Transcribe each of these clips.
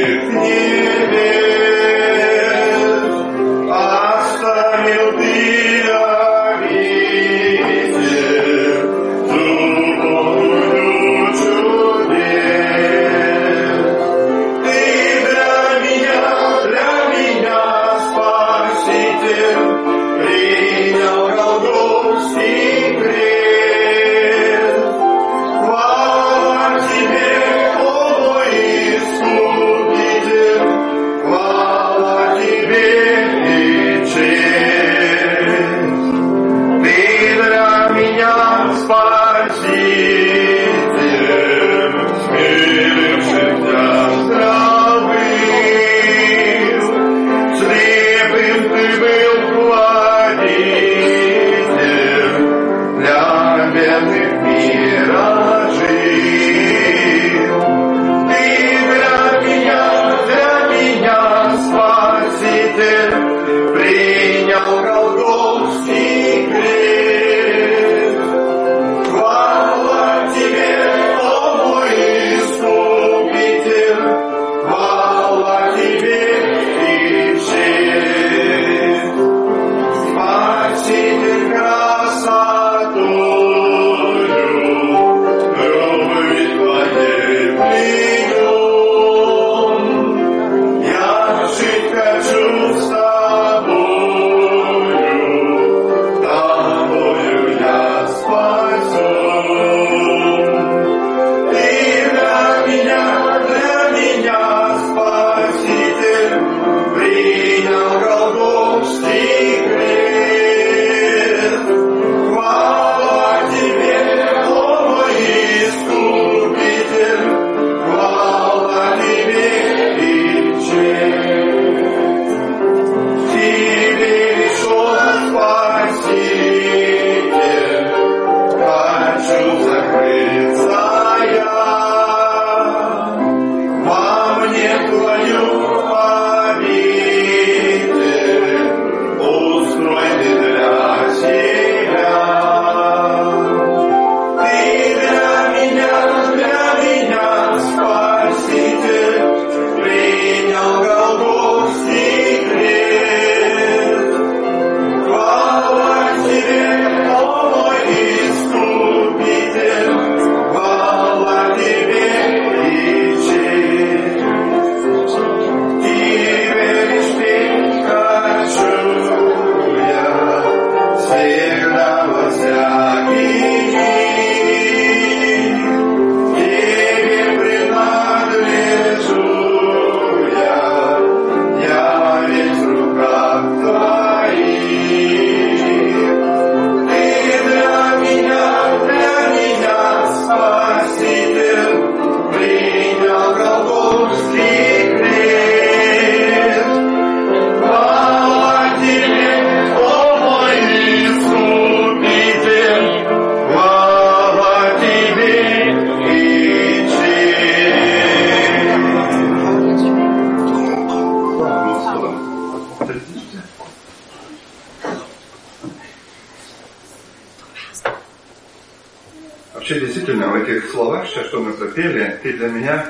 Вообще, действительно, в этих словах, сейчас, что мы пропели, ты для меня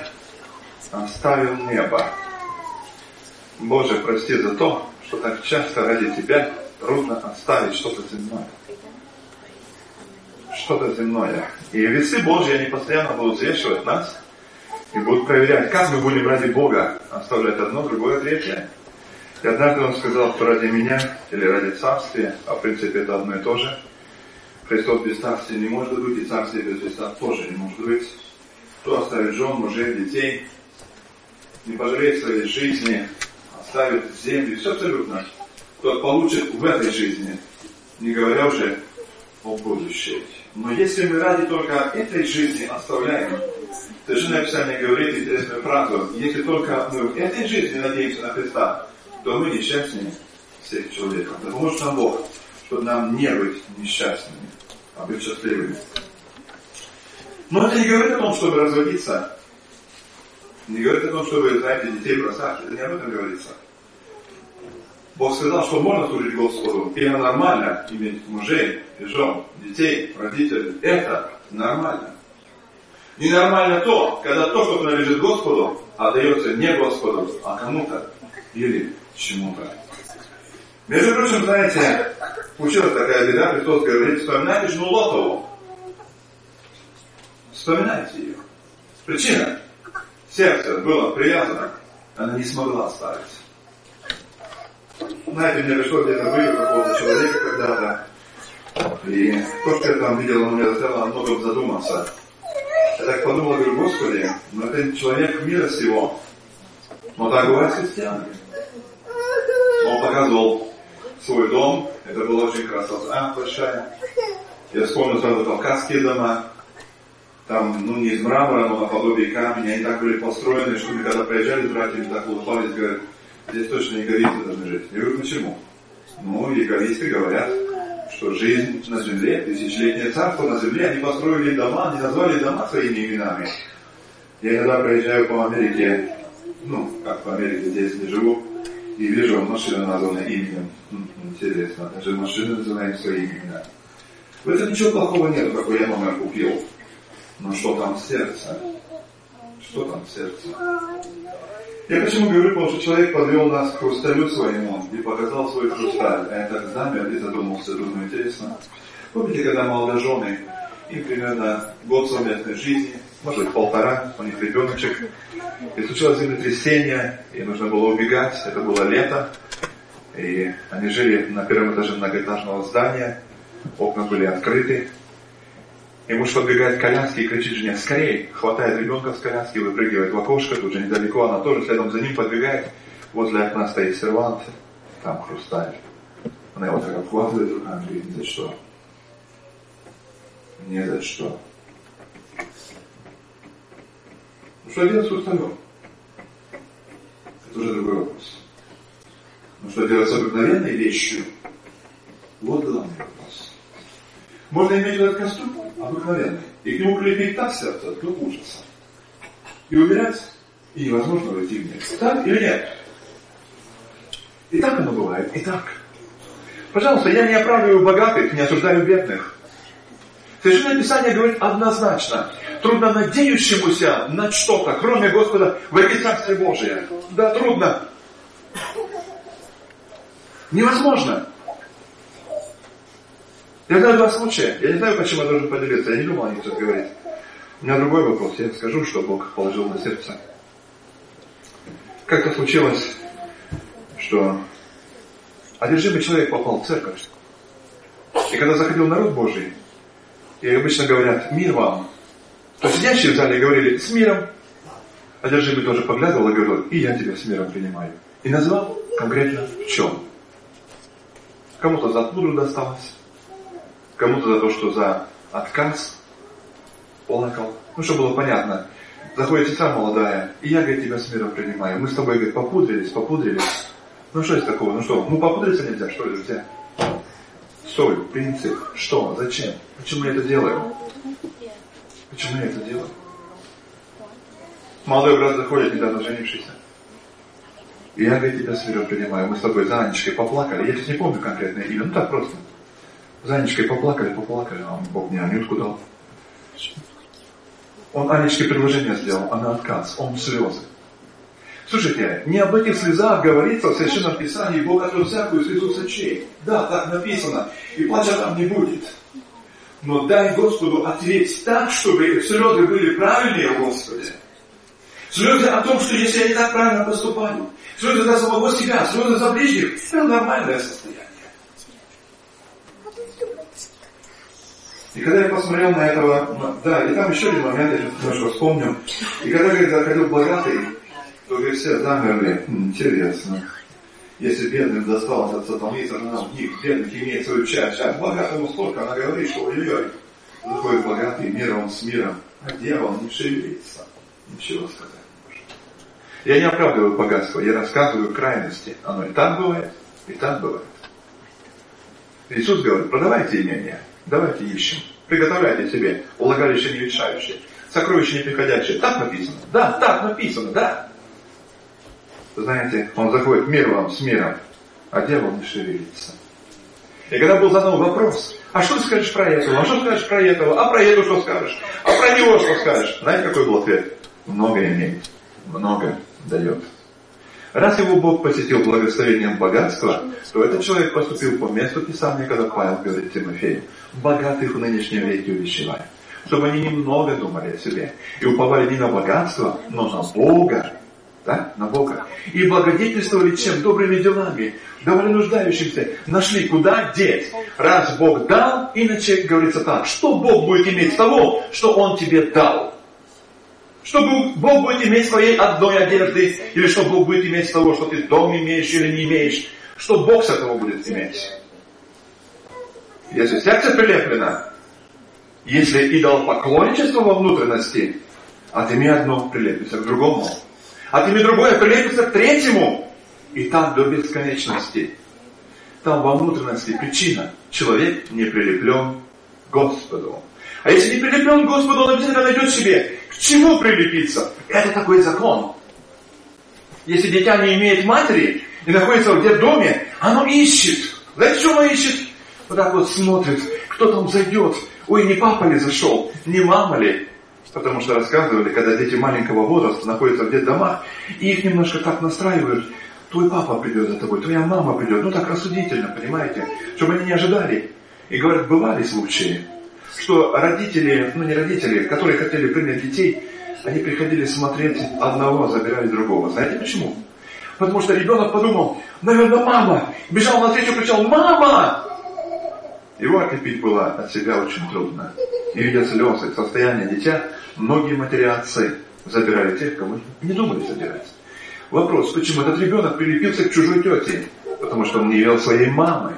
оставил небо. Боже, прости за то, что так часто ради тебя трудно оставить что-то земное. Что-то земное. И весы Божьи, они постоянно будут взвешивать нас и будут проверять, как мы будем ради Бога оставлять одно, другое, третье. И однажды он сказал, что ради меня или ради царствия, а в принципе это одно и то же. Христос без царствия не может быть, и царствие без Христа тоже не может быть. Кто оставит жен, мужей, детей, не пожалеет своей жизни, оставит землю, все абсолютно. Тот получит в этой жизни, не говоря уже о будущей. Но если мы ради только этой жизни оставляем, Священное Писание говорит интересную фразу, если только мы в этой жизни надеемся на Христа, то мы несчастнее всех человеков. Да поможет нам Бог, чтобы нам не быть несчастными, а быть счастливыми. Но это не говорит о том, чтобы разводиться. Не говорит о том, чтобы, знаете, детей бросать. Это не об этом говорится. Бог сказал, что можно служить Господу, и это нормально, иметь мужей, жен, детей, родителей. Это нормально. Ненормально то, когда то, что принадлежит Господу, отдается не Господу, а кому-то или чему-то. Между прочим, знаете, случилась такая беда, Христос говорит, вспоминайте жену Лотову. Вспоминайте ее. Причина. Сердце было привязано, она не смогла оставить. Знаете, мне пришлось где-то быть у какого-то человека когда-то, и то, что я там видел, оно меня заставило намного задуматься. Я так подумал, говорю, Господи, но это человек мира сего. Но так бывает с христианами. Он показывал свой дом, это была очень красота большая. Я вспомнил сразу кавказские дома. Там, не из мрамора, но наподобие камня. Они так были построены, что мы когда приезжали с братьями, так улыбались, говорят, здесь точно яговисты должны жить. Я говорю, почему? Яговисты говорят, что жизнь на земле, тысячелетнее царство на земле, они построили дома, они назвали дома своими именами. Я иногда проезжаю по Америке, как по Америке, здесь не живу, и вижу, машина названа именем. Интересно, даже машины называют своими именами. В этом ничего плохого нет, какой я номер купил. Но что там в сердце? Что там в сердце? Я почему говорю, потому что человек подвел нас к хрусталю своему и показал свой хрусталь. А я так замер и задумался, думаю, интересно. Помните, когда молодожены, им примерно год совместной жизни, может быть 1,5, у них ребеночек, и случилось землетрясение, и нужно было убегать, это было лето, и они жили на первом этаже многоэтажного здания, окна были открыты, и муж подбегает к коляске и кричит жене, скорее, хватает ребенка с коляски, выпрыгивает в окошко, тут же недалеко, она тоже следом за ним подбегает, возле окна стоит сервант, там хрусталь. Она его так обхватывает руками и говорит, ни за что. Ни за что. Что делать с хрусталем? Это уже другой вопрос. Что делать с обыкновенной вещью? Вот главный вопрос. Можно иметь этот костюм обыкновенный, и к нему прилепить так сердце до ужаса. И умирать, и невозможно войти в них. Так или нет? И так оно бывает, и так. Пожалуйста, я не оправдываю богатых, не осуждаю бедных. Священное Писание говорит однозначно. Трудно надеющемуся на что-то, кроме Господа, войти в Царствие Божие. Да, трудно. Невозможно. Я знаю 2 случая. Я не знаю, почему я должен поделиться. Я не думал о них тут говорить. У меня другой вопрос. Я скажу, что Бог положил на сердце. Как-то случилось, что одержимый человек попал в церковь. И когда заходил народ Божий, и обычно говорят, мир вам, то сидящие в зале говорили, с миром. Одержимый тоже поглядывал и говорил, и я тебя с миром принимаю. И назвал конкретно в чем. Кому-то за отпудру досталось, кому-то за то, что за отказ плакал. Чтобы было понятно. Заходит сестра молодая, и я, говорит, тебя с миром принимаю. Мы с тобой, говорит, попудрились. Что из такого? Попудриться нельзя, что ли, нельзя? Соль, принцип, что, зачем? Почему я это делаю? Молодой брат заходит, недавно женившийся. И я, говорит, тебя с миром принимаю. Мы с тобой за Анечкой поплакали. Я сейчас не помню конкретное имя, так просто. За Анечкой поплакали, а Бог мне Анютку дал. Он Анечке предложение сделал, она отказ, он слезы. Слушайте, не об этих слезах говорится в Священном Писании, Бог отрет всякую слезу с очей. Да, так написано, и плача там не будет. Но дай Господу ответить так, чтобы слезы были правильные, Господи. Слезы о том, что если я не так правильно поступаю, слезы за самого себя, слезы за ближних, это нормальное состояние. И когда я посмотрел на этого, да, и там еще один момент, я сейчас немножко вспомню. И когда, говорит, заходил богатый, то, говорит, все замерли. Интересно. Если бедным досталось от сатаны, сатана в них, бедных имеет свою часть. А богатому столько, она говорит, что ой-ой-ой. Заходит богатый, мир он с миром. А дьявол не шевелится. Ничего сказать не может. Я не оправдываю богатство, я рассказываю крайности. Оно и так бывает, и так бывает. Иисус говорит, продавайте имение. Давайте ищем. Приготовляйте себе влагалище не ветшающее, сокровище неприходящее. Так написано? Да, так написано, да. Знаете, он заходит, мир вам с миром, а дьявол не шевелится. И когда был задан вопрос, А что ты скажешь про этого? А что скажешь про этого? А про эту что скажешь? А про него что скажешь? Знаете, какой был ответ? Много имеет, много дает. Раз его Бог посетил благословением богатства, то этот человек поступил по месту Писания, когда Павел говорит Тимофею: богатых в нынешнем веке увещевай, чтобы они немного думали о себе и уповали не на богатство, но на Бога. Да? На Бога. И благодетельствовали чем? Добрыми делами. Давали нуждающимся. Нашли, куда деть. Раз Бог дал, иначе говорится так: что Бог будет иметь с того, что Он тебе дал? Что Бог будет иметь с твоей одной одежды, или что Бог будет иметь с того, что ты дом имеешь или не имеешь? Что Бог с этого будет иметь? Если сердце прилеплено, если идолопоклонничество во внутренности, отыми одно, прилепится к другому. Отыми другое, прилепится к третьему. И так до бесконечности. Там во внутренности причина. Человек не прилеплен к Господу. А если не прилеплен к Господу, он обязательно найдет себе, к чему прилепиться. Это такой закон. Если дитя не имеет матери и находится в детдоме, оно ищет. Знаете, что оно ищет? Вот так вот смотрит, кто там зайдет. Ой, не папа ли зашел, не мама ли? Потому что рассказывали, когда дети маленького возраста находятся в детдомах, и их немножко так настраивают: твой папа придет за тобой, твоя мама придет. Ну так рассудительно, понимаете? Чтобы они не ожидали. И говорят, бывали случаи, что родители, не родители, которые хотели принять детей, они приходили смотреть одного, забирали другого. Знаете почему? Потому что ребенок подумал: наверное, мама. Бежал на встречу, кричал: мама! Его отлепить было от себя очень трудно. И видя слезы, состояние дитя, многие матери-отцы забирали тех, кому не думали забирать. Вопрос: почему этот ребенок прилепился к чужой тете? Потому что он не вел своей мамы.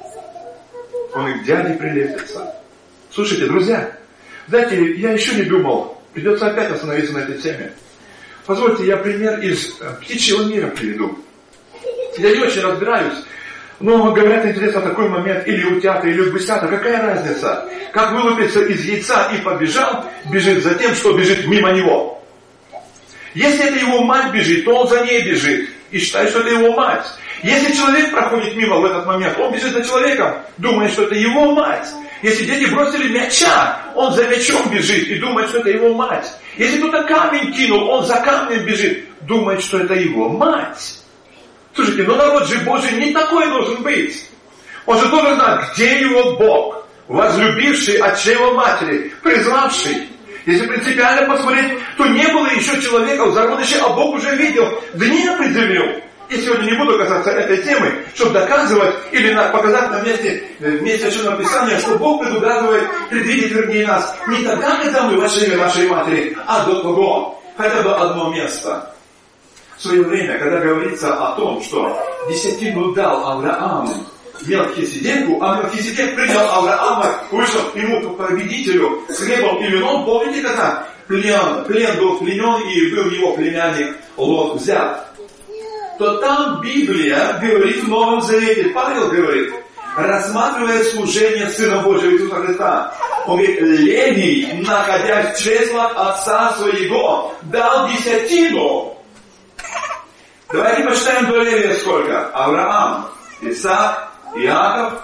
Он и к дяде прилепится. Слушайте, друзья, знаете, я еще не думал, придется опять остановиться на этой теме. Позвольте, я пример из птичьего мира приведу. Я не очень разбираюсь, но говорят, интересно такой момент: или утята, или гусята, какая разница? Как вылупился из яйца и побежал, бежит за тем, что бежит мимо него. Если это его мать бежит, то он за ней бежит и считает, что это его мать. Если человек проходит мимо в этот момент, он бежит за человеком, думая, что это его мать. Если дети бросили мяча, он за мячом бежит и думает, что это его мать. Если кто-то камень кинул, он за камнем бежит, думает, что это его мать. Слушайте, но народ же Божий не такой должен быть. Он же должен знать, где его Бог, возлюбивший от чрева матери, призвавший. Если принципиально посмотреть, то не было еще человека в зародыше, а Бог уже видел, дни определил. Я сегодня не буду касаться этой темы, чтобы доказывать или показать на месте Священного Писания, что Бог предвидит, вернее, нас не тогда, когда мы вошли в нашей матери, а до того, хотя бы одно место. В свое время, когда говорится о том, что десятину дал Авраам Мелхиседеку, а Мелхиседек принял Авраама, вышел к нему к победителю с хлебом и вином, помните, когда плен был пленен и был его племянник Лот взят, то там Библия говорит в Новом Завете, Павел говорит, рассматривая служение Сына Божьего Иисуса Христа, он говорит: Левий, находясь в чреслах отца своего, дал десятину. Давайте посчитаем до Левия сколько. Авраам, Исаак, Иаков,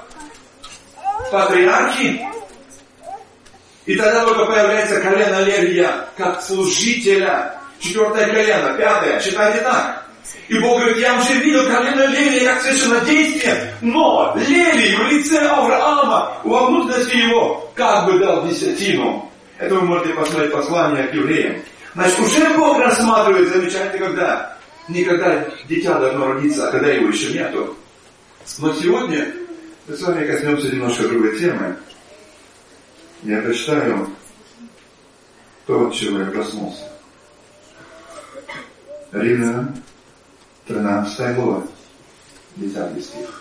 патриархи. И тогда только появляется колено Левия как служителя. 4-е колено, 5-е, считайте так. И Бог говорит: я уже видел колено Левия как священнодействие, но Левий в лице Авраама, во внутренности его, как бы дал десятину. Это вы можете посмотреть послание к евреям. Значит, уже Бог рассматривает, замечательно, никогда дитя должно родиться, а когда его еще нету. Но сегодня мы с вами коснемся немножко другой темы. Я прочитаю то, от чего я проснулся. Римлянам 13 глава, 10 стих.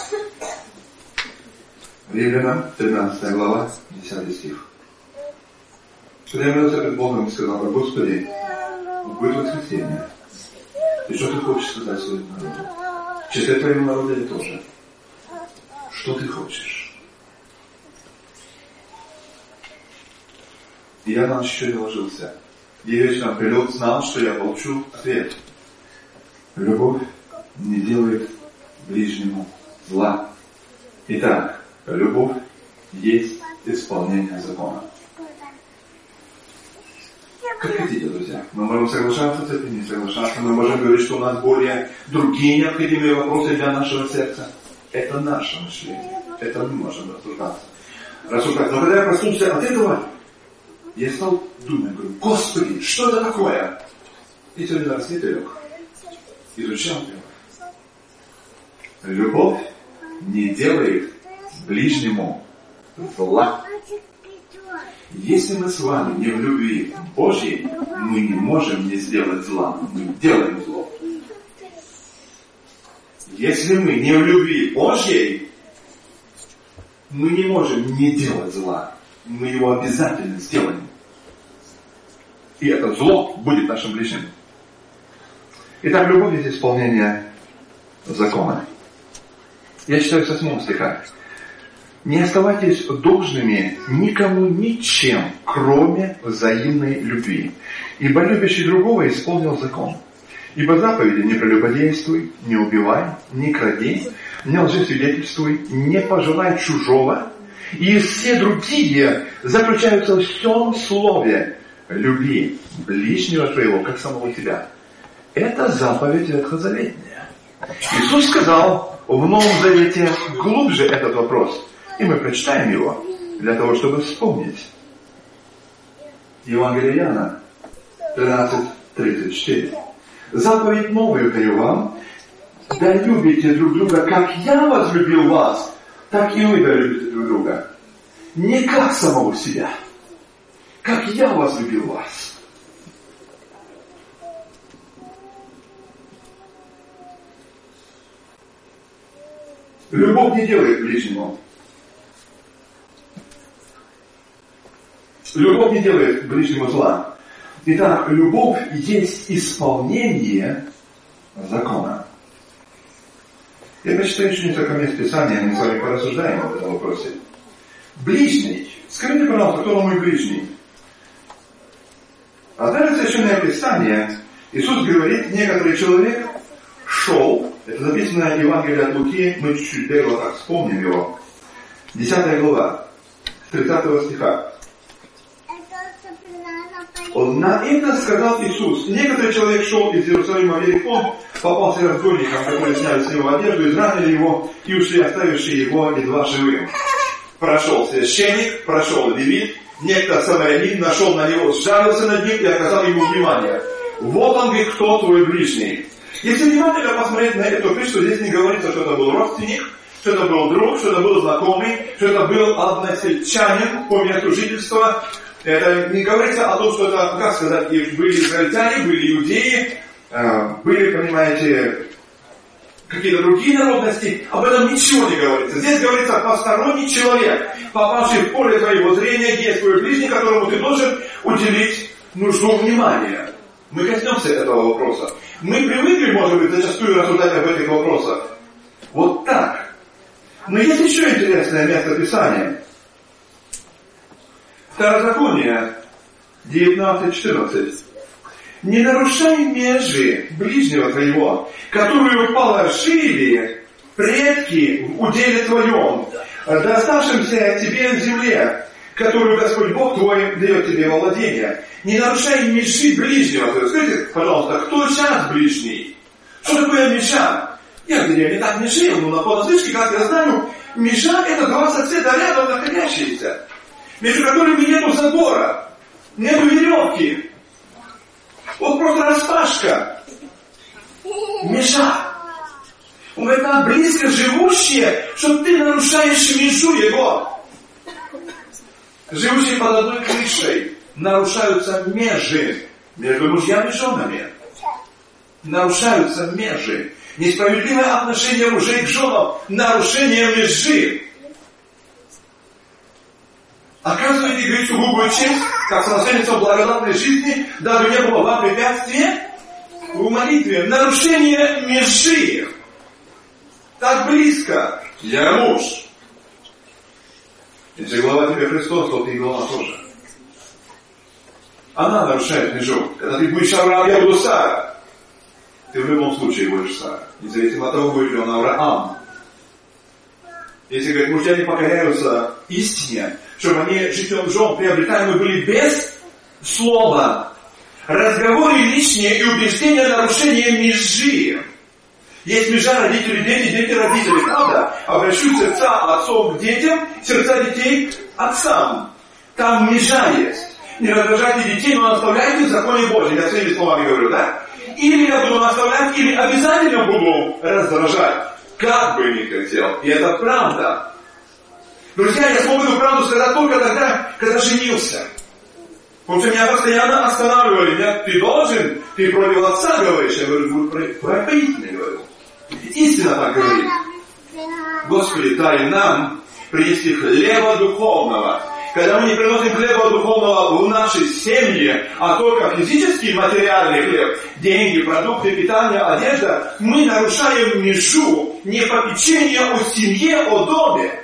Римлянам 13 глава, 10 стих. Когда я молился пред Богом и сказал: Господи, будет воскресенье. И что ты хочешь сказать своему народу? В числе твоего народа я тоже. Что ты хочешь? И я на ночь еще не ложился. И вечером прилет, знал, что я получу ответ. Любовь не делает ближнему зла. Итак, любовь есть исполнение закона. Как хотите, друзья. Мы можем соглашаться с этим, не соглашаться. Мы можем говорить, что у нас более другие необходимые вопросы для нашего сердца. Это наше мышление. Это мы можем рассуждаться. Но когда я проснулся от этого, я стал думать, говорю, Господи, что это такое? И сегодня раз не лег. Изучал его. Любовь не делает ближнему зла. Если мы с вами не в любви Божьей, мы не можем не сделать зла. Мы делаем зло. Если мы не в любви Божьей, мы не можем не делать зла. Мы его обязательно сделаем. И это зло будет нашим ближним. Итак, любовь есть исполнение закона. Я читаю с 8 стиха. Не оставайтесь должными никому ничем, кроме взаимной любви. Ибо любящий другого исполнил закон. Ибо заповеди: не прелюбодействуй, не убивай, не кради, не лжесвидетельствуй, не пожелай чужого. И все другие заключаются в всем слове: люби ближнего твоего, как самого себя. Это заповедь ветхозаветная. Иисус сказал в Новом Завете глубже этот вопрос. И мы прочитаем его для того, чтобы вспомнить. Евангелие Иоанна 13:34. Заповедь новую даю вам: да любите друг друга, как я возлюбил вас, так и вы да любите друг друга. Не как самого себя, как я возлюбил вас. Любовь не делает ближнему. Любовь не делает ближнему зла. Итак, любовь есть исполнение закона. Я прочитаю еще несколько мест Писания, мы с вами порассуждаем об этом вопросе. Ближний. Скажите, пожалуйста, кто мой ближний? А даже Священное Писание, Иисус говорит, некоторый человек шел, это записано в Евангелии от Луки, мы чуть-чуть бегло так вспомним его, 10 глава, с 30 стиха. На это сказал Иисус. Некоторый человек шел из Иерусалима в Иерихон, попался разбойникам, которые сняли с него одежду, изранили его и ушли, оставившие его едва живым. Прошел священник, прошел левит, некто самарянин нашел на него, сжалился над ним и оказал ему внимание. Вот он говорит, кто твой ближний. Если внимательно посмотреть на эту притчу, здесь не говорится, что это был родственник, что это был друг, что это был знакомый, что это был односельчанин по месту жительства. Это не говорится о том, что это, как сказать, были израильтяне, были иудеи, были, понимаете, какие-то другие народности. Об этом ничего не говорится. Здесь говорится посторонний человек, попавший в поле твоего зрения, есть твой ближний, которому ты должен уделить нужду внимания. Мы коснемся этого вопроса. Мы привыкли, может быть, зачастую рассуждать об этих вопросах. Вот так. Но есть еще интересное место Писания. Второзаконие 19:14. Не нарушай межи ближнего твоего, которую положили предки в уделе твоем, доставшимся тебе в земле, которую Господь Бог твой дает тебе во владение. Не нарушай межи ближнего твоего. Скажите, пожалуйста, кто сейчас ближний? Что такое межа? Я в деревне так не жил, но на понаслышке, как я знаю, межа — это два соседа рядом находящиеся, между которыми нету забора, нету веревки. Вот просто распашка. Межа. Он говорит, так близко живущие, что ты нарушаешь межу его. Живущие под одной крышей. Нарушаются межи между мужьями и женами. Нарушаются межи. Несправедливое отношение мужей к женам. Нарушение межи. Оказываете, говорит, сугубую честь, как самоценница в благодатной жизни, даже не было вам препятствия в молитве. Нарушение межи. Так близко. Я муж. Если глава тебе Христос, то ты и глава тоже. Она нарушает межу. Когда ты будешь Авраам, я буду Сара. Ты в любом случае будешь Сара. Независимо от того, будет ли он Авраам. Если, говорит, мужья не покоряются истине, чтобы они жен приобретаемые были без слова. Разговоры личные и убеждения нарушения межи. Есть межа родители, дети, дети, родители, правда? Обращу сердца отцов к детям, сердца детей к отцам. Там межа есть. Не раздражайте детей, но наставляйте в законе Божьем. Я своими словами говорю, да? Или я буду наставлять, или обязательно буду раздражать. Как бы ни хотел. И это правда. Друзья, я смог эту правду сказать только тогда, когда женился. Потому что меня постоянно останавливали. Меня, ты должен, ты против отца говоришь. Я говорю, про истину говорю. Истина так говорит. Господи, дай нам принести хлеба духовного. Когда мы не приносим хлеба духовного в нашей семье, а только физический, материальный хлеб, деньги, продукты, питание, одежда, мы нарушаем межу не попечения о семье, о доме.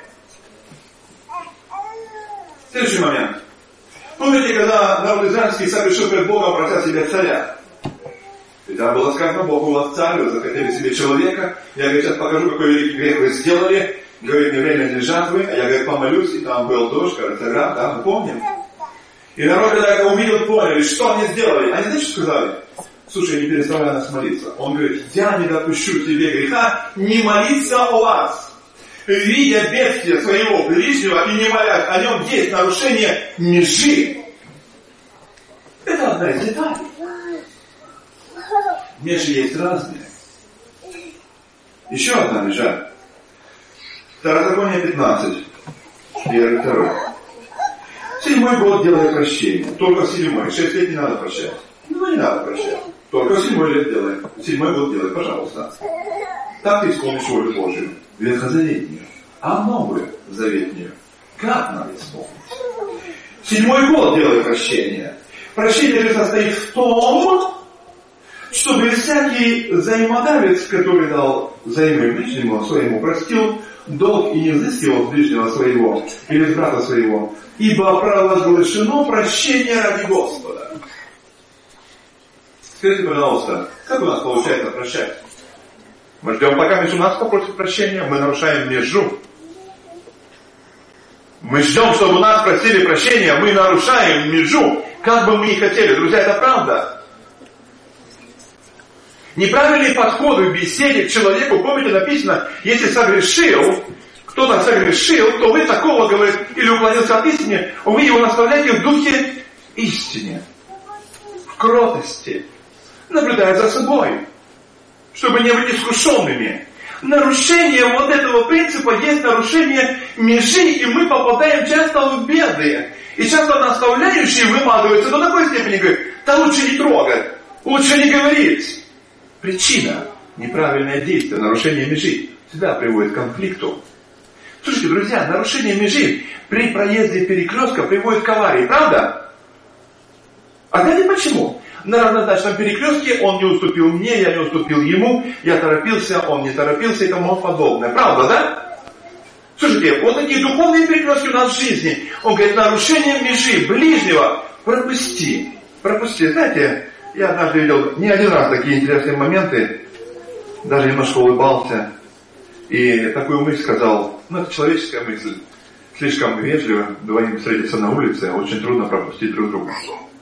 Следующий момент. Помните, когда народ израильский совершил перед Богом прося себе царя? И там было сказано, Бог у вас царь, вы захотели себе человека. Я, говорит, сейчас покажу, какой великий грех вы сделали. Говорит, не время для жатвы. А я, говорит, помолюсь, и там был дождь, кажется, град, да, мы помним. И народ, когда это увидел, поняли, что они сделали. Они, знаете, что сказали? Слушай, не переставляй нас молиться. Он говорит, я не допущу тебе греха не молиться о вас. Видя бедствие своего ближнего и не молясь о нем, есть нарушение межи. Это одна из деталей. Межи есть разные. Еще одна межа. Второзаконие 15. 1-2. 7-й год делай прощение. Только в 7-й. 6 лет не надо прощать. Ну, не надо прощать. Только в 7-й лет делай. 7-й год делай, пожалуйста. Так ты исполнишь волю Божию. Ветхозаветнюю. А новую заветнюю. Как надо исполнить? 7-й год делай прощение. Прощение же состоит в том, чтобы всякий взаимодавец, который дал взаймы ближнему своему, простил долг и не взыскивал с ближнего своего или с брата своего, ибо провозглашено прощение ради Господа. Скажите, пожалуйста, как у нас получается прощать? Мы ждем, пока у нас попросят прощения, мы нарушаем межу. Мы ждем, чтобы у нас просили прощения, мы нарушаем межу, как бы мы ни хотели. Друзья, это правда. Неправильный подход в беседе к человеку, помните, написано, если согрешил, кто-то согрешил, то вы такого, говорит, или уклонился от истины, вы его наставляете в духе истине, в кротости, наблюдая за собой, чтобы не быть искушенными. Нарушение вот этого принципа есть нарушение межи, и мы попадаем часто в беды. И часто наставляющие вымазываются до такой степени, говорят, да лучше не трогать, лучше не говорить. Причина – неправильное действие, нарушение межи всегда приводит к конфликту. Слушайте, друзья, нарушение межи при проезде перекрестка приводит к аварии, правда? А знаете почему? На равнозначном перекрестке он не уступил мне, я не уступил ему, я торопился, он не торопился и тому подобное. Правда, да? Слушайте, вот такие духовные перекрестки у нас в жизни. Он говорит, нарушение межи ближнего пропусти. Пропусти. Знаете, я однажды видел не один раз такие интересные моменты, даже немножко улыбался. И такую мысль сказал, это человеческая мысль, слишком вежливо, двоим встретиться на улице, очень трудно пропустить друг друга.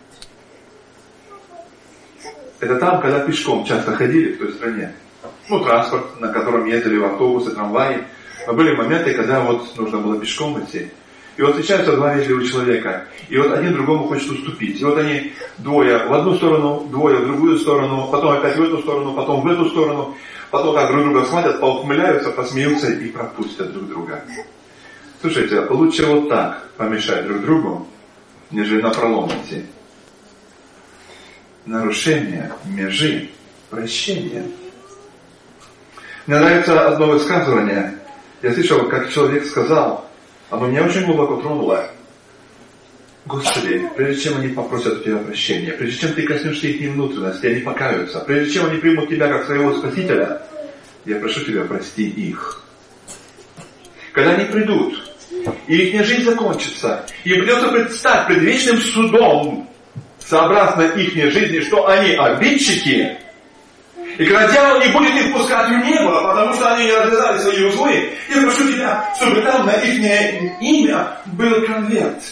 Это там, когда пешком часто ходили в той стране. Транспорт, на котором ездили в автобусы, трамваи. Но были моменты, когда нужно было пешком идти. И встречаются два вежливых человека. И один другому хочет уступить. И они двое в одну сторону, двое в другую сторону, потом опять в эту сторону, потом в эту сторону. Потом так друг друга смотрят, поухмыляются, посмеются и пропустят друг друга. Слушайте, лучше так помешать друг другу, нежели напролом идти. Нарушение межи, прощение. Мне нравится одно высказывание. Я слышал, как человек сказал, оно меня очень глубоко тронуло. Господи, прежде чем они попросят у тебя прощения, прежде чем ты коснешься их внутренности, они покаются, прежде чем они примут тебя как своего Спасителя, я прошу тебя, прости их. Когда они придут, и их жизнь закончится, и придется предстать пред вечным судом, сообразно их жизни, что они обидчики, И когда дьявол не будет их пускать в небо, потому что они не развязали свои узлы, я прошу тебя, чтобы там на их имя был конверт.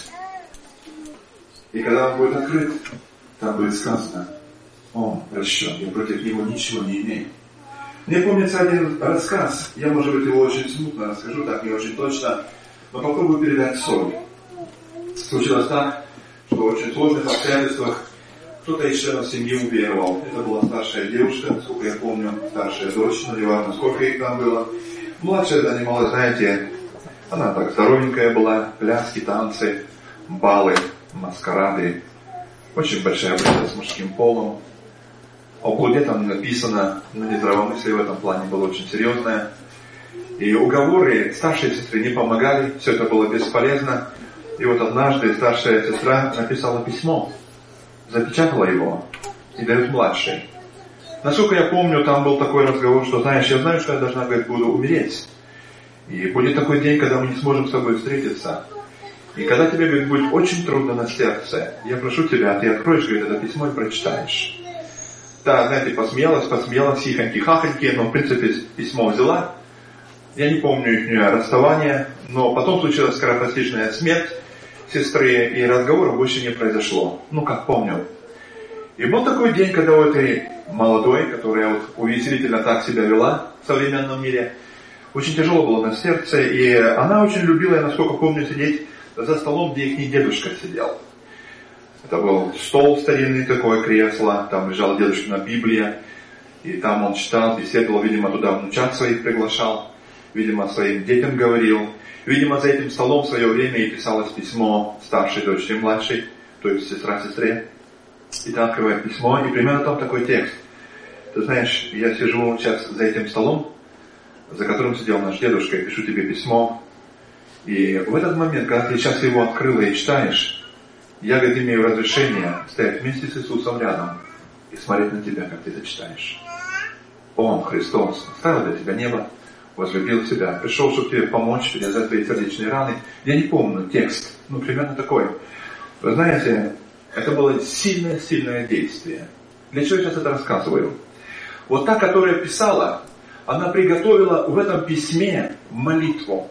И когда он будет открыт, там будет сказано: он прощен, я против него ничего не имею. Мне помнится один рассказ, я, может быть, его очень смутно расскажу, так не очень точно, но попробую передать соль. Случилось так, что в очень сложных обстоятельствах кто-то из членов семьи уверовал. Это была старшая девушка, насколько я помню, старшая дочь, но не важно, сколько их там было. Младшая занималась, знаете, она так здоровенькая была, пляски, танцы, балы, маскарады, очень большая близость с мужским полом. О блуде там написано, но нездравомыслие в этом плане было очень серьезное. И уговоры старшей сестры не помогали, все это было бесполезно. И вот однажды старшая сестра написала письмо, запечатала его и дает младшей. Насколько я помню, там был такой разговор, что, знаешь, я знаю, что я должна, говорит, буду умереть. И будет такой день, когда мы не сможем с тобой встретиться. И когда тебе, говорит, будет очень трудно на сердце, я прошу тебя, ты откроешь, говорит, это письмо и прочитаешь. Да, знаете, посмеялась, хихоньки-хахоньки, но в принципе письмо взяла. Я не помню их расставание, но потом случилась скоропостижная смерть сестры, и разговора больше не произошло. Ну, как помню. И был такой день, когда у этой молодой, которая вот увеселительно так себя вела в современном мире, очень тяжело было на сердце, и она очень любила, я насколько помню, сидеть за столом, где их дедушка сидел. Это был стол старинный, такое кресло, там лежала дедушкина Библия, и там он читал, беседовал, видимо, туда внучат своих приглашал, видимо, своим детям говорил. Видимо, за этим столом в свое время и писалось письмо старшей дочери младшей, то есть сестра сестре. И та открывает письмо, и примерно там такой текст. Ты знаешь, я сижу сейчас за этим столом, за которым сидел наш дедушка, и пишу тебе письмо. И в этот момент, когда ты сейчас его открыла и читаешь, я, говорит, имею разрешение стоять вместе с Иисусом рядом и смотреть на тебя, как ты это читаешь. Он, Христос, оставил для тебя небо, возлюбил себя, пришел, чтобы тебе помочь, перевязать твои сердечные раны. Я не помню текст, ну, примерно такой. Вы знаете, это было сильное действие. Для чего я сейчас это рассказываю? Вот та, которая писала, она приготовила в этом письме молитву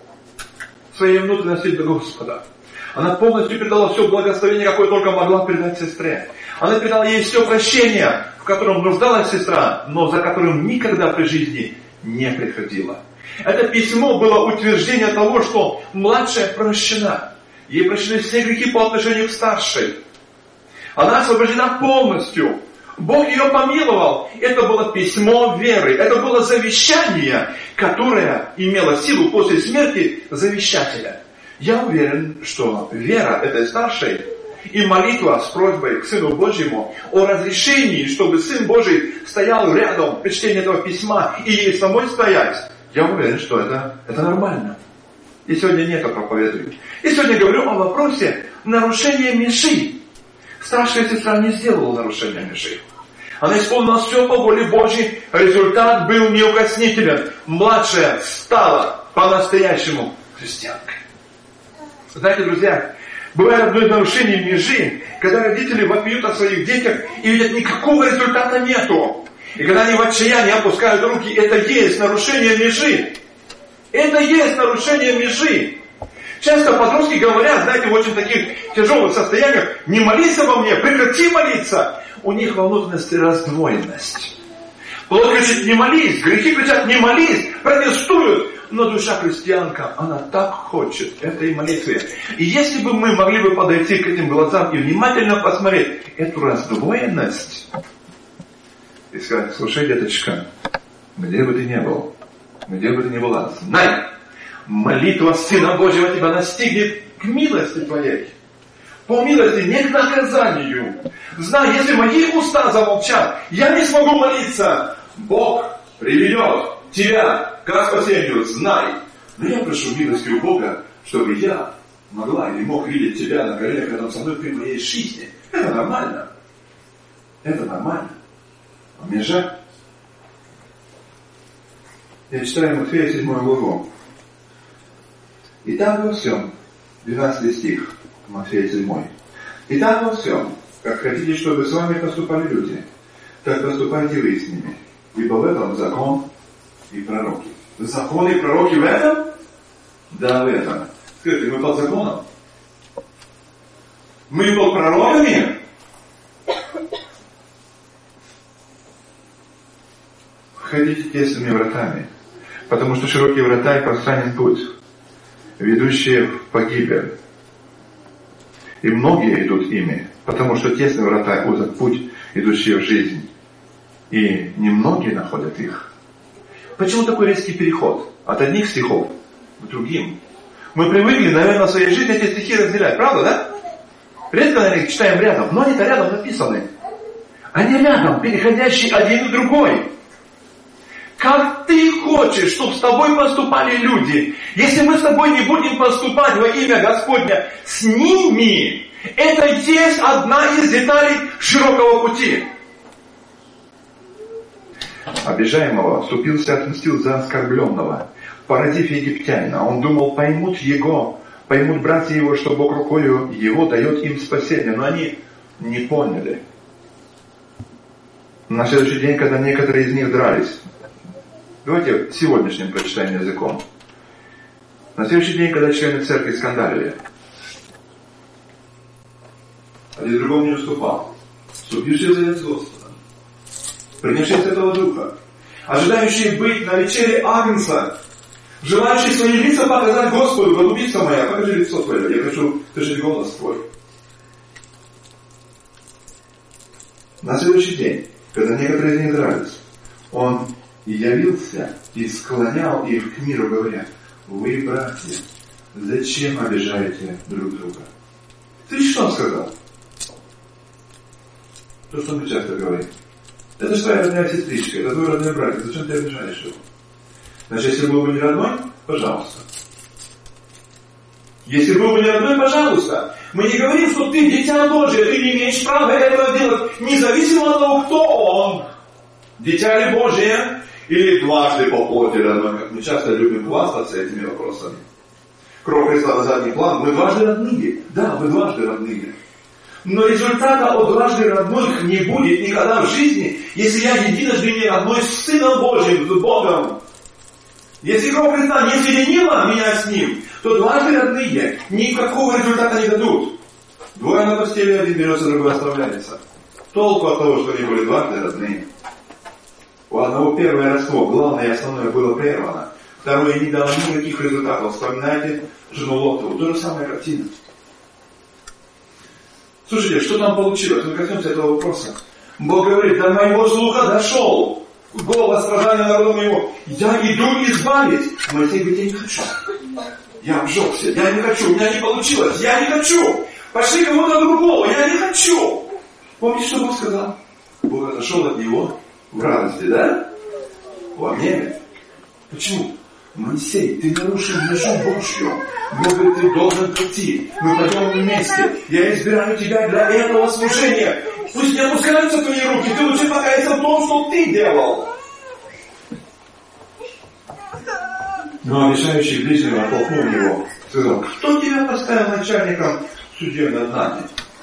своей внутренности для Господа. Она полностью передала все благословение, какое только могла передать сестре. Она передала ей все прощение, в котором нуждалась сестра, но за которым никогда при жизни не приходила. Это письмо было утверждение того, что младшая прощена. Ей прощены все грехи по отношению к старшей. Она освобождена полностью. Бог ее помиловал. Это было письмо веры. Это было завещание, которое имело силу после смерти завещателя. Я уверен, что вера этой старшей и молитва с просьбой к Сыну Божьему о разрешении, чтобы Сын Божий стоял рядом при чтении этого письма и ей самой стоять, я уверен, что это нормально. И сегодня не это проповедую. И сегодня говорю о вопросе нарушения миши. Старшая сестра не сделала нарушения миши. Она исполнила все по воле Божьей. Результат был неукоснителен. Младшая стала по-настоящему христианкой. Знаете, друзья, бывает одно из нарушений межи, когда родители вопиют о своих детях и видят, никакого результата нету. И когда они в отчаянии опускают руки, это есть нарушение межи. Это есть нарушение межи. Часто подростки говорят, знаете, в очень таких тяжелых состояниях, не молись обо мне, прекрати молиться. У них во внутренности раздвоенность. Плоть кричит, не молись, грехи кричат, не молись, протестуют. Но душа христианка, она так хочет этой молитвы. И если бы мы могли бы подойти к этим глазам и внимательно посмотреть эту раздвоенность, и сказать, слушай, деточка, где бы ты ни был, где бы ты ни была, знай, молитва Сына Божьего тебя настигнет к милости твоей. По милости, не к наказанию. Знай, если мои уста замолчат, я не смогу молиться. Бог приведет тебя к спасению, знай. Но я прошу милости у Бога, чтобы я могла или мог видеть тебя на коленях рядом со мной при моей жизни. Это нормально. Это нормально. А мне жаль. Я читаю Матфея 7 главу. Итак во всем, 12 стих, Матфея 7. Итак во всем, как хотите, чтобы с вами поступали люди, так поступайте вы с ними. Ибо в этом закон и пророки. Закон и пророки в этом? Да, в этом. Скажите, мы под законом? Мы под пророками? Входите тесными вратами, потому что широкие врата и пространен путь, ведущие в погибель. И многие идут ими, потому что тесные врата — узок путь, идущий в жизнь. И немногие находят их. Почему такой резкий переход от одних стихов к другим? Мы привыкли, наверное, в своей жизни эти стихи разделять, правда, да? Редко, наверное, их читаем рядом, но они-то рядом написаны. Они рядом, переходящие один в другой. Как ты хочешь, чтобы с тобой поступали люди, если мы с тобой не будем поступать во имя Господня с ними? Это есть одна из деталей широкого пути. Обижаемого вступился и отмстил за оскорбленного, поразив египтянина. Он думал, поймут братья его, что Бог рукою его дает им спасение. Но они не поняли. На следующий день, когда некоторые из них дрались, давайте сегодняшним прочитаем языком. На следующий день, когда члены церкви скандалили, один другому не уступал, вступивший за венец Господа, принявший Святого Духа, ожидающие быть на вечере Агнца, желающие свои лица показать Господу: голубица моя, покажи лицо твое, я хочу слышать голос твой. На следующий день, когда некоторые из них дрались, он явился и склонял их к миру, говоря: вы, братья, зачем обижаете друг друга? Ты что сказал? То, что мы часто говорим. Это же твоя родная сестричка, это твой родной братик, зачем ты обижаешь его? Значит, если был бы не родной, пожалуйста. Если был бы не родной, пожалуйста. Мы не говорим, что ты дитя Божие, ты не имеешь права этого делать, независимо от того, кто он. Дитя ли Божие, или дважды по плоти родной, как мы часто любим хвастаться этими вопросами. Кровь Христа на задний план, мы дважды родные. Да, вы дважды родные. Но результата от дважды родных не будет никогда в жизни, если я единожды не родной с Сыном Божьим, с Богом. Если кровь Христа не соединила меня с Ним, то дважды родные никакого результата не дадут. Двое на постели, один берется, другой оставляется. Толку от того, что они были дважды родные. У одного первое родство, главное и основное, было прервано. Второе не дало никаких результатов. Вспоминайте жену Лотову. То же самая картина. Слушайте, что там получилось? Мы коснемся этого вопроса. Бог говорит: до моего слуха дошел голос страждания народа моего. Я иду избавить. Моисей говорит: я не хочу. Я обжегся. Я не хочу. У меня не получилось. Я не хочу. Пошли кого-то другого. Я не хочу. Помните, что Бог сказал? Бог отошел от него в радости, да? Во гневе. Почему? Моисей, ты нарушил межу Божью. Бог говорит: ты должен прийти. Мы пойдем вместе. Я избираю тебя для этого служения. Пусть не опускаются твои руки. Ты лучше покайся в том, что ты делал. Но обещающий ближнего оттолкнул его. Сказал: кто тебя поставил начальником в суде над нами?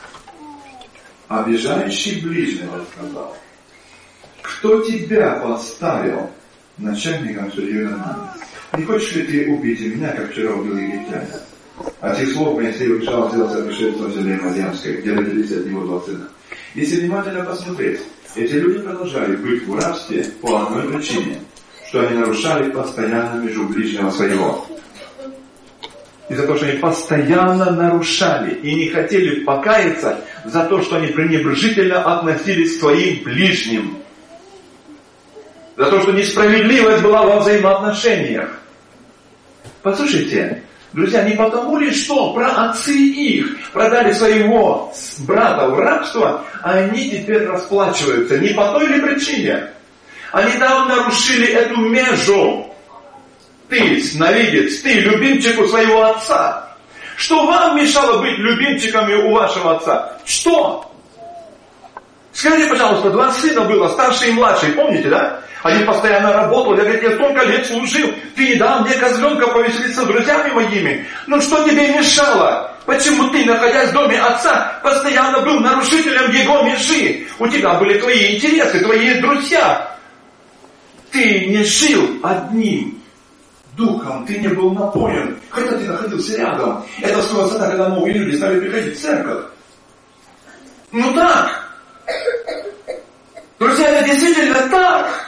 Обижающий ближнего сказал: кто тебя поставил начальником судьи над нами? Не хочешь ли ты убить и меня, как вчера убил египтянина? От этих слов Моисей убежал, сделался пришельцем в земле Мадьямской, где родились от него 2 сына. Если внимательно посмотреть, эти люди продолжали быть в рабстве по одной причине, что они нарушали постоянно межу ближнего своего. Из-за того, что они постоянно нарушали и не хотели покаяться за то, что они пренебрежительно относились к своим ближним. За то, что несправедливость была во взаимоотношениях. Послушайте, друзья, не потому ли, что праотцы их продали своего брата в рабство, а они теперь расплачиваются? Не по той ли причине? Они там нарушили эту межу. Ты, сновидец, ты любимчик у своего отца. Что вам мешало быть любимчиками у вашего отца? Что? Скажите, пожалуйста, 2 сына было, старший и младший, помните, да? Один постоянно работал, я говорю: я столько лет служил, ты не дал мне козленка повеселиться с друзьями моими. Ну что тебе мешало? Почему ты, находясь в доме отца, постоянно был нарушителем его межи? У тебя были твои интересы, твои друзья. ты не жил одним духом, ты не был напоен, хотя ты находился рядом. Это вскрылось тогда, когда новые люди стали приходить в церковь. Ну так. Друзья, это действительно так.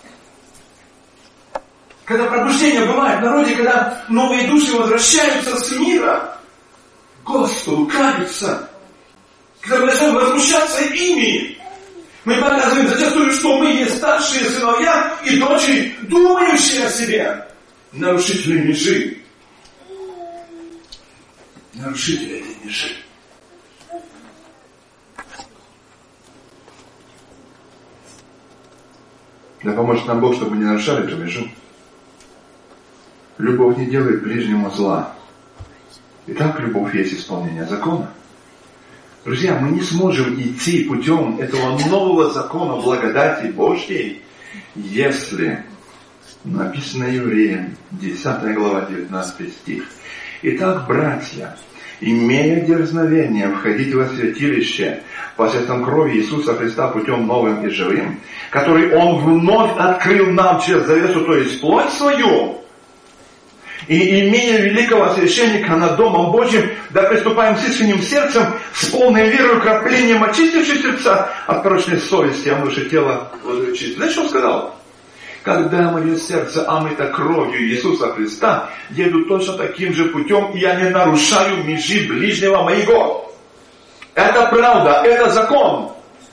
Когда пробуждение бывает в народе, когда новые души возвращаются с мира к Господу, каются, когда мы начинаем возмущаться ими, мы показываем зачастую, что мы есть старшие сыновья и дочери, думающие о себе. Нарушители межи. Нарушители этой межи. Да поможет нам Бог, чтобы мы не нарушали эту межу. Любовь не делает ближнему зла. Итак, любовь есть исполнение закона. Друзья, мы не сможем идти путем этого нового закона благодати Божьей, если написано Евреям, 10 глава, 19 стих. Итак, братья, имея дерзновение входить во святилище посредством крови Иисуса Христа путем новым и живым, который Он вновь открыл нам через завесу, то есть плоть свою, и имея великого священника над Домом Божьим, да приступаем с искренним сердцем, с полной верой, краплением очистившись сердца от порочной совести, омывши тело водой чистой. Знаете, что он сказал? Когда мое сердце омыто кровью Иисуса Христа, я иду точно таким же путем, и я не нарушаю межи ближнего моего. Это правда, это закон.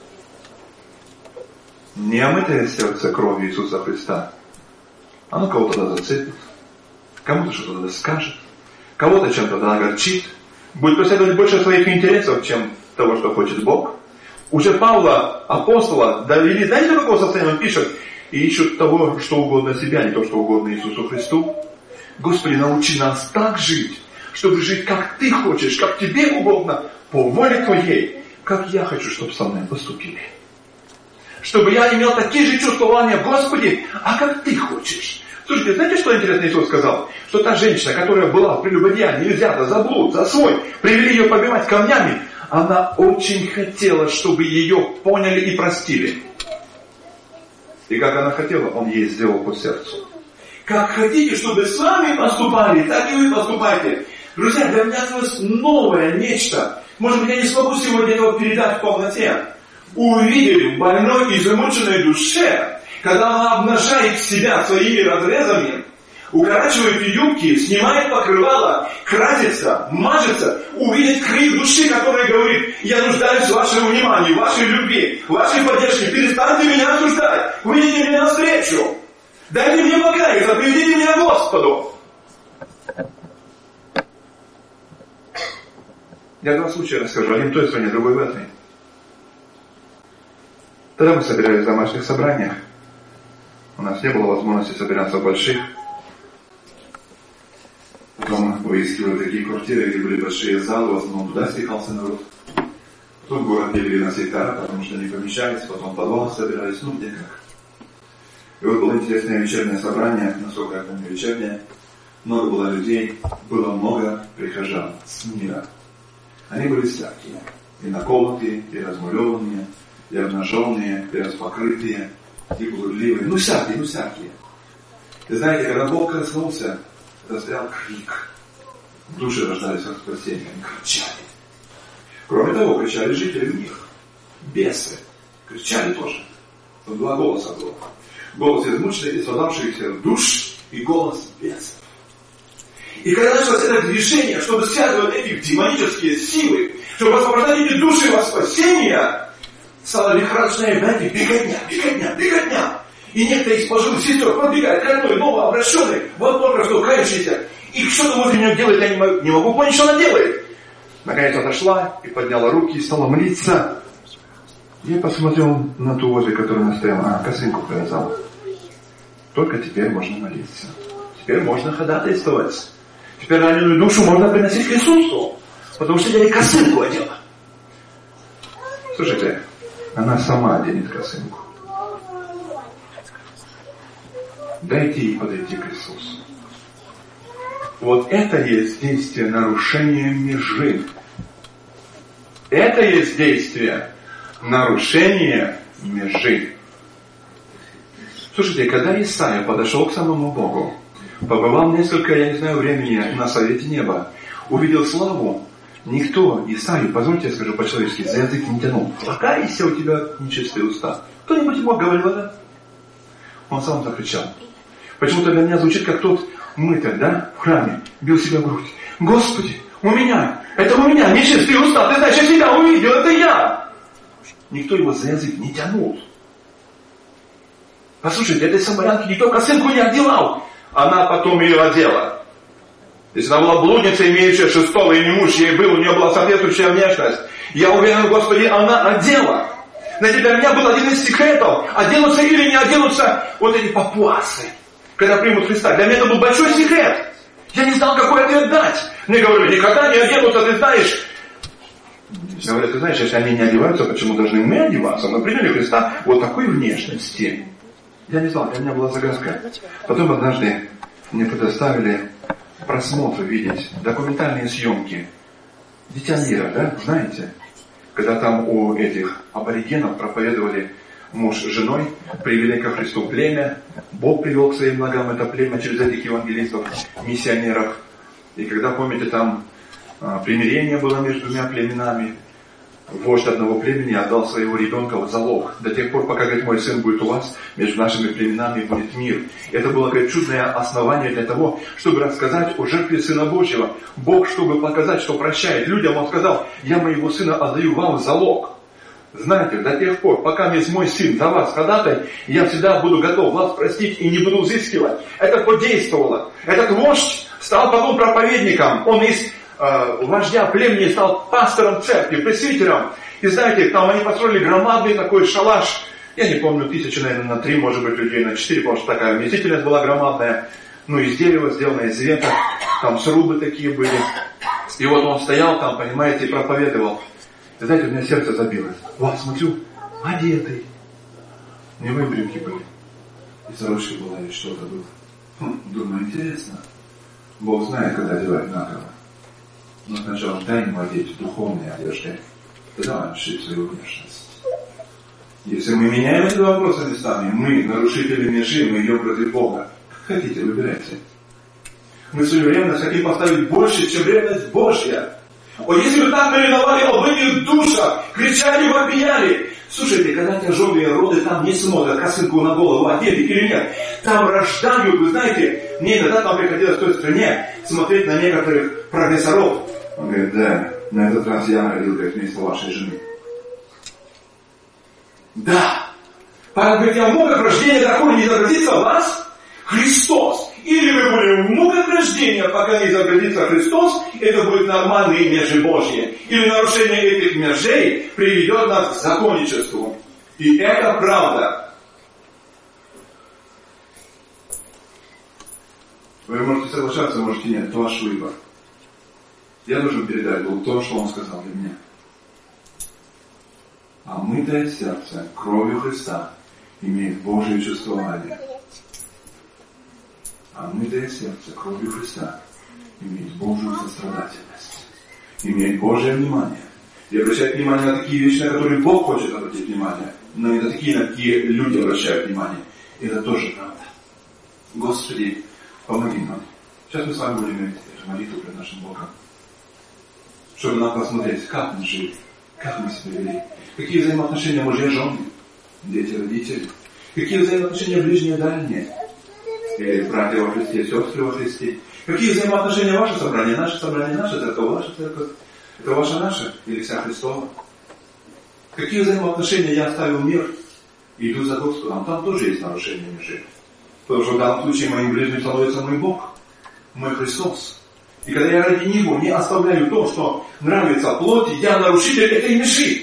Не омытое сердце кровью Иисуса Христа, оно кого-то зацепит, кому-то что-то скажет, кого-то чем-то огорчит, будет преследовать больше своих интересов, чем того, что хочет Бог. Уже Павла, апостола, довели, знаете, до какого состояния он пишет? И ищут того, что угодно себе, а не то, что угодно Иисусу Христу. Господи, научи нас так жить, чтобы жить, как Ты хочешь, как Тебе угодно, по воле Твоей, как я хочу, чтобы со мной поступили. Чтобы я имел такие же чувствования, Господи, а как Ты хочешь. Слушайте, знаете, что интересно Иисус сказал? Что та женщина, которая была в прелюбодеянии, взята за блуд, за свой, привели ее побивать камнями, она очень хотела, чтобы ее поняли и простили. И как она хотела, Он ей сделал по сердцу. Как хотите, чтобы с вами поступали, так и вы поступайте. Друзья, для меня открылось новое нечто. Может быть, я не смогу сегодня этого передать в полноте. Увидели в больной и замученной душе, когда она обнажает себя своими разрезами, укорачивает юбки, снимает покрывало, красится, мажется, увидеть крик души, который говорит: я нуждаюсь в вашем внимании, в вашей любви, в вашей поддержке, перестаньте меня осуждать, выйдите мне навстречу, дайте мне покаяться, приведите меня к Господу. Я два случая расскажу, один в той стране, другой в этой. Тогда мы собирались в домашних собраниях, у нас не было возможности собираться в больших. Потом выискивали такие квартиры, где были большие залы, в основном туда стекался народ. Потом город делили на сектора, потому что не помещались, потом в подвалах собирались, где как. И вот было интересное вечернее собрание, насколько я помню, вечернее. Много было людей, было много прихожан с мира. Они были всякие, и наколотые, и размалеванные, и обнаженные, и распокрытые, и блудливые, всякие. И знаете, когда Бог коснулся, застрял крик. Души рождались от спасения, они кричали. Кроме того, кричали жители в них. Бесы. Кричали тоже. Там два голоса было. Голос измученных и страдавшихся душ и голос бесов. И когда началось это движение, чтобы связывать эти демонические силы, чтобы освобождать эти души во спасение, стала лихорадочная, знаете, беготня. И некто из пожилых сестер подбегает к одной новообращенной, вот только что кающейся, и что-то возле нее делает, я не могу понять, что она делает. Наконец отошла и подняла руки и стала молиться. Я посмотрел на ту возле, которая она стояла, косынку повязала. Только теперь можно молиться. Теперь можно ходатайствовать. Теперь раненую душу можно приносить к Иисусу, потому что я ей косынку одела. Слушайте, она сама оденет косынку. Дайте ей подойти к Иисусу. Вот это есть действие нарушения межи. Это есть действие нарушения межи. Слушайте, когда Исаия подошел к самому Богу, побывал несколько, времени на совете неба, увидел славу, никто Исаию, позвольте я скажу по-человечески, за язык не тянул. Покайся, у тебя нечистые уста. Кто-нибудь ему говорил это? Он сам закричал. Почему-то для меня звучит как тот мытарь, в храме, бил себя в грудь. Господи, у меня нечистые уста, ты знаешь, я себя увидел, это я. Никто его за язык не тянул. Послушайте, этой самарянке никто косынку не одевал. Она потом ее одела. Если она была блудница, имеющая шестого, и не муж ей был, у нее была соответствующая внешность. Я уверен, Господи, она одела. Знаете, для меня был один из секретов, оденутся или не оденутся вот эти папуасы, когда примут Христа. Для меня это был большой секрет. Я не знал, какой ответ дать. Мне говорили, никогда не оденутся, ты знаешь. Говорят, ты знаешь, если они не одеваются, почему должны мы одеваться? Мы приняли Христа вот такой внешности. Я не знал, для меня была загадка. Потом однажды мне предоставили просмотр видеть, документальные съемки. Дитя мира, знаете? Когда там у этих аборигенов проповедовали муж с женой, привели ко Христу племя, Бог привел к своим ногам это племя через этих евангелистов, миссионеров. И когда, помните, там примирение было между двумя племенами, вождь одного племени отдал своего ребенка в залог. До тех пор, пока, говорит, мой сын будет у вас, между нашими племенами будет мир. Это было, говорит, чудное основание для того, чтобы рассказать о жертве Сына Божьего. Бог, чтобы показать, что прощает людям, Он сказал, я моего сына отдаю вам в залог. Знаете, до тех пор, пока есть мой сын за вас ходатай, я всегда буду готов вас простить и не буду взыскивать. Это подействовало. Этот вождь стал потом проповедником. Он из вождя племени стал пастором церкви, пресвитером. И знаете, там они построили громадный такой шалаш. Я не помню, 1000, наверное, на 3, может быть, людей, на 4, потому что такая вместительность была громадная. Из дерева, сделанная из веток. Там срубы такие были. И вот он стоял там, понимаете, и проповедовал. И знаете, у меня сердце забилось. Смотрю, одетый. У него и брюки были. И сорочка была, и что-то было. Думаю, интересно. Бог знает, когда одевать на кого. Но сначала дай ему одеть духовные одежды. Тогда он шит свою внешность. Если мы меняем эти вопросы местами, мы, нарушители межи, мы идем против Бога. Как хотите, выбирайте. Мы свою ревность хотим поставить больше, чем ревность Божья. Если вы так мариновали об этих душах, кричали, вопияли. Слушайте, когда тяжелые роды там не смотрят, косынку на голову одели или нет. Там рождают, вы знаете, мне иногда там приходилось в той стране смотреть на некоторых профессоров. Он говорит, да, на этот раз я родил, как вместо вашей жены. Да. Павел говорит, я в муках рождения такое не изобразится вас Христос. Или мы будем в муках рождения, пока не изобразится Христос, это будет нормальные межи Божьи. Или нарушение этих межей приведет нас к законничеству. И это правда. Вы можете соглашаться, можете нет, это ваш выбор. Я должен передать Богу то, что Он сказал для меня. А мытое сердце кровью Христа имеет Божие чувствование. А мытое сердце кровью Христа имеет Божию сострадательность, имеет Божие внимание. И обращает внимание на такие вещи, на которые Бог хочет обратить внимание, но и на какие люди обращают внимание. И это тоже правда. Господи, помоги нам. Сейчас мы с вами будем иметь эту молитву перед нашим Богом. Чтобы нам посмотреть, как мы жили, как мы себя вели, какие взаимоотношения мужья, жены, дети, родители, какие взаимоотношения ближние, дальние, или братья во Христе, сестры во Христе. Какие взаимоотношения ваше собрание, наша церковь, ваша церковь, это ваша наша или вся Христова. Какие взаимоотношения я оставил мир и иду за Господом, там тоже есть нарушение межи. Потому что в данном случае моим ближним становится мой Бог, мой Христос. И когда я ради Него не оставляю то, что нравится плоти, я нарушитель этой межи.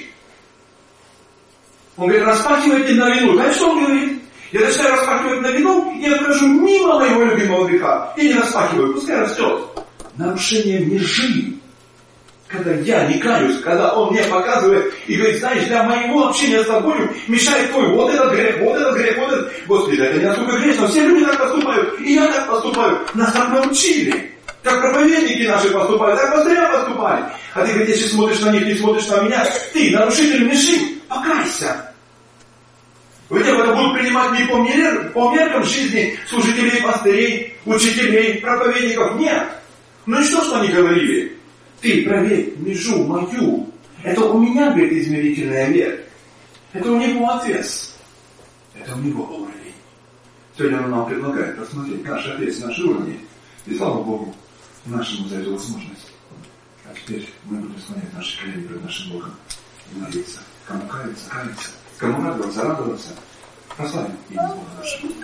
Он говорит, распахивайте на вину. Знаете, что он говорит? Я начинаю распахивать на вину, и я прохожу мимо моего любимого греха. И не распахиваю, пускай растет. Нарушение межи. Когда я не каюсь, когда он мне показывает и говорит, знаешь, для моего общения с тобой мешает твой вот этот грех, вот этот грех, вот этот. Господи, это не настолько грешно. Все люди так поступают, и я так поступаю. Нас так научили. Как проповедники наши поступали, так пастыря поступали. А ты, говорит, если смотришь на них, не смотришь на меня, ты нарушитель межи, покайся. Ведь это будут принимать не по меркам жизни служителей, пастырей, учителей, проповедников. Нет. Ну и что они говорили? Ты проверь межу мою. Это у меня, говорит, измерительная вера. Это у него отвес. Это у него уровень. Сегодня он нам предлагает посмотреть наш отвес, наши уровни. И слава Богу, нашему за эту возможность. А теперь мы будем смотреть наши колени перед нашим Богом и молиться. Кому каяться, каяться. Кому радоваться, радоваться. Прославим имя Бога нашего.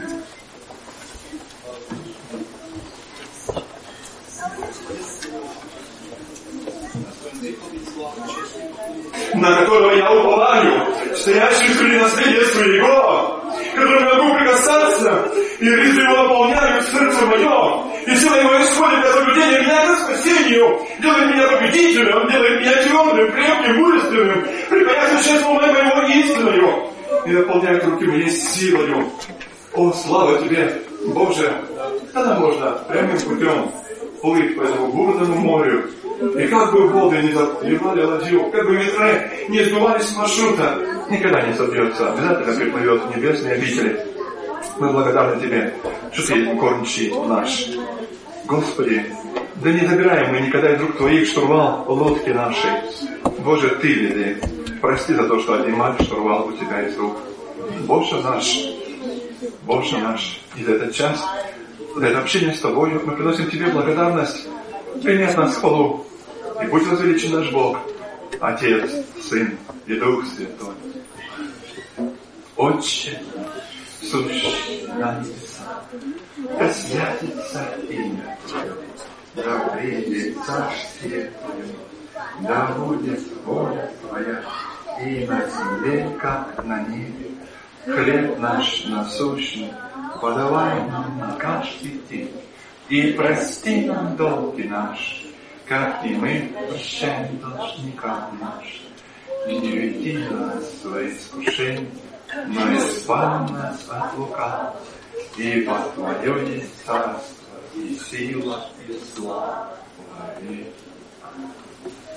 На которого я уповаю, стоящий среди наследия своего, которым я могу прикасаться, и ритмы его наполняют сердце мое, и сила его исходит для соблюдения меня к спасению, делает меня победителем, делает меня твердым, крепким, мужественным, припаяет честью моего истиною, и наполняет руки моей силою. О, слава тебе, Боже! Тогда можно прямым путем плыть по этому бурному морю, и как бы воды не заливали ладью, как бы ветры не сдувались с маршрута, никогда не собьется, обязательно приплывет в небесные обители. Мы благодарны Тебе, что Ты кормчий наш. Господи, да не забираем мы никогда из рук Твоих штурвал лодки нашей. Боже, Ты веди. Прости за то, что отнимали штурвал у Тебя из рук. Боже наш, и за этот час, за это общение с Тобою мы приносим Тебе благодарность. Прими от нас хвалу. И будь возвеличен наш Бог, Отец, Сын и Дух Святой. Отче, сущий на небесах, да святится имя Твое, да придет царствие Твое, да будет воля Твоя, и на земле, как на небе. Хлеб наш насущный подавай нам на каждый день, и прости нам долги наши, как и мы прощаем должникам нашим. И не веди нас в свои искушения, но избавь нас от лукавого, ибо Твое есть царство, и сила, и слава во веки.